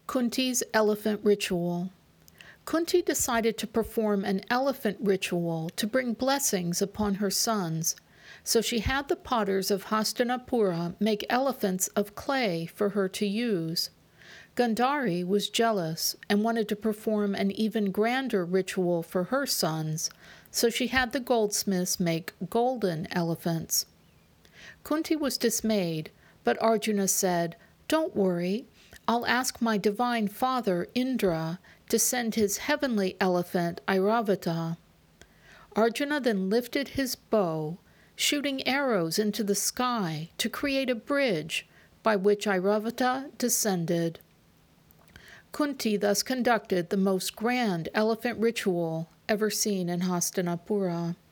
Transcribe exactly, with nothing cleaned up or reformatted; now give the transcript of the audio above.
Kunti's elephant ritual. Kunti decided to perform an elephant ritual to bring blessings upon her sons, so she had the potters of Hastinapura make elephants of clay for her to use. Gandhari was jealous and wanted to perform an even grander ritual for her sons, so she had the goldsmiths make golden elephants. Kunti was dismayed, but Arjuna said, "Don't worry, I'll ask my divine father, Indra, to send his heavenly elephant, Airavata." Arjuna then lifted his bow, shooting arrows into the sky to create a bridge by which Airavata descended. Kunti thus conducted the most grand elephant ritual ever seen in Hastinapura.